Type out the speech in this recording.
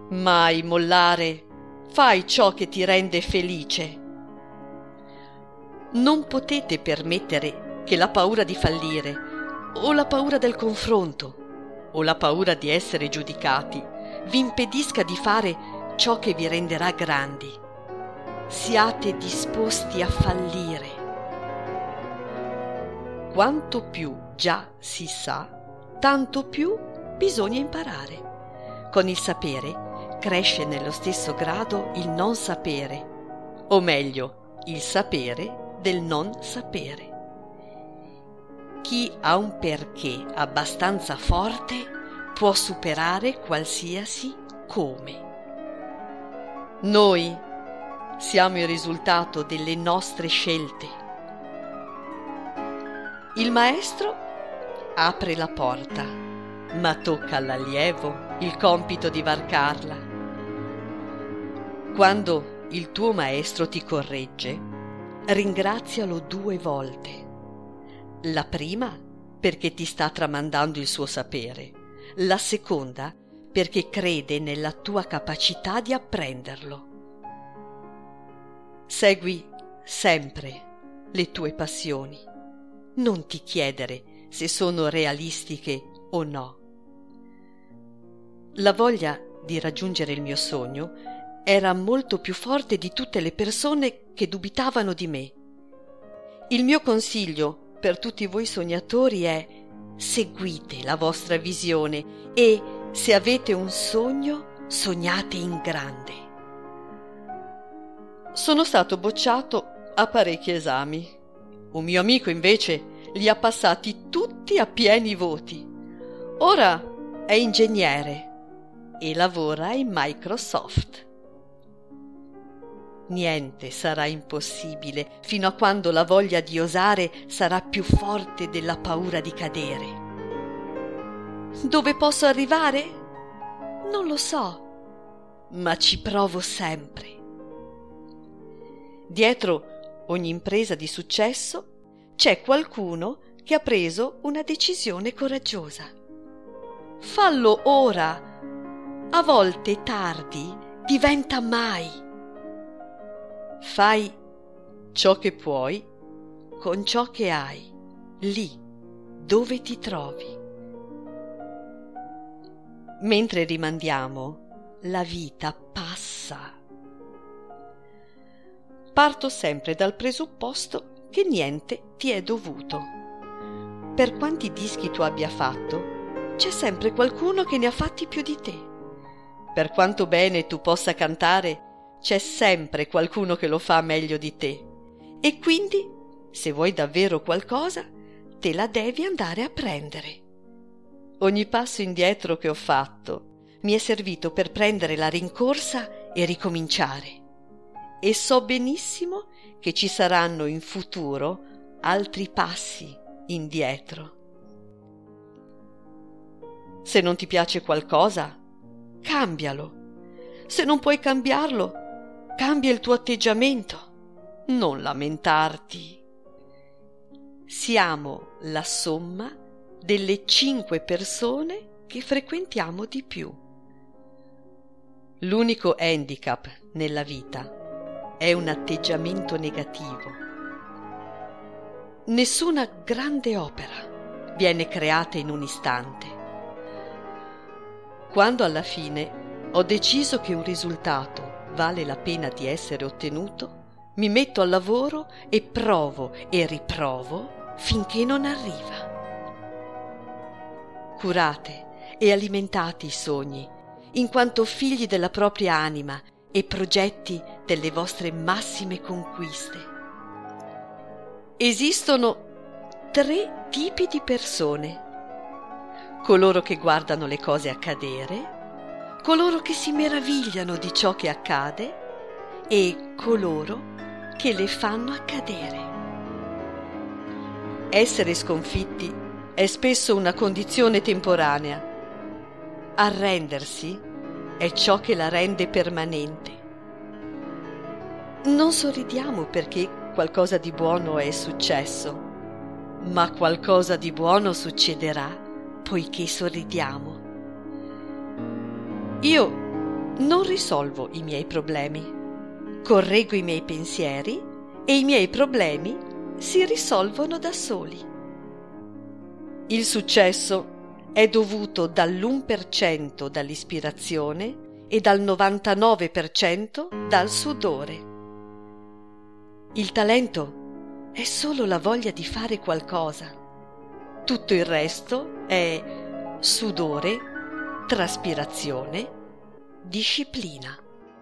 Mai mollare, fai ciò che ti rende felice. Non potete permettere che la paura di fallire, o la paura del confronto, o la paura di essere giudicati, vi impedisca di fare ciò che vi renderà grandi. Siate disposti a fallire. Quanto più già si sa, tanto più bisogna imparare. Con il sapere cresce nello stesso grado il non sapere, o meglio, il sapere del non sapere. Chi ha un perché abbastanza forte può superare qualsiasi come. Noi siamo il risultato delle nostre scelte. Il maestro apre la porta, ma tocca all'allievo il compito di varcarla. Quando il tuo maestro ti corregge, ringrazialo 2 volte. La prima perché ti sta tramandando il suo sapere, la seconda perché crede nella tua capacità di apprenderlo. Segui sempre le tue passioni. Non ti chiedere se sono realistiche o no. La voglia di raggiungere il mio sogno era molto più forte di tutte le persone che dubitavano di me. Il mio consiglio per tutti voi sognatori è: seguite la vostra visione e, se avete un sogno, sognate in grande. Sono stato bocciato a parecchi esami. Un mio amico invece li ha passati tutti a pieni voti. Ora è ingegnere e lavora in Microsoft. Niente sarà impossibile fino a quando la voglia di osare sarà più forte della paura di cadere. Dove posso arrivare? Non lo so, ma ci provo sempre. Dietro ogni impresa di successo c'è qualcuno che ha preso una decisione coraggiosa. Fallo ora. A volte tardi diventa mai. Fai ciò che puoi con ciò che hai, lì dove ti trovi. Mentre rimandiamo, la vita passa. Parto sempre dal presupposto che niente ti è dovuto. Per quanti dischi tu abbia fatto, c'è sempre qualcuno che ne ha fatti più di te. Per quanto bene tu possa cantare, c'è sempre qualcuno che lo fa meglio di te. E quindi, se vuoi davvero qualcosa, te la devi andare a prendere. Ogni passo indietro che ho fatto mi è servito per prendere la rincorsa e ricominciare. E so benissimo che ci saranno in futuro altri passi indietro. Se non ti piace qualcosa, cambialo. Se non puoi cambiarlo, cambia il tuo atteggiamento. Non lamentarti. Siamo la somma delle 5 persone che frequentiamo di più. L'unico handicap nella vita è un atteggiamento negativo. Nessuna grande opera viene creata in un istante. Quando alla fine ho deciso che un risultato vale la pena di essere ottenuto, mi metto al lavoro e provo e riprovo finché non arriva. Curate e alimentate i sogni, in quanto figli della propria anima e progetti delle vostre massime conquiste. Esistono 3 tipi di persone: coloro che guardano le cose accadere, coloro che si meravigliano di ciò che accade e coloro che le fanno accadere. Essere sconfitti è spesso una condizione temporanea. Arrendersi è ciò che la rende permanente. Non sorridiamo perché qualcosa di buono è successo, ma qualcosa di buono succederà poiché sorridiamo. Io non risolvo i miei problemi, correggo i miei pensieri e i miei problemi si risolvono da soli. Il successo è dovuto dall'1% dall'ispirazione e dal 99% dal sudore. Il talento è solo la voglia di fare qualcosa. Tutto il resto è sudore, traspirazione, disciplina.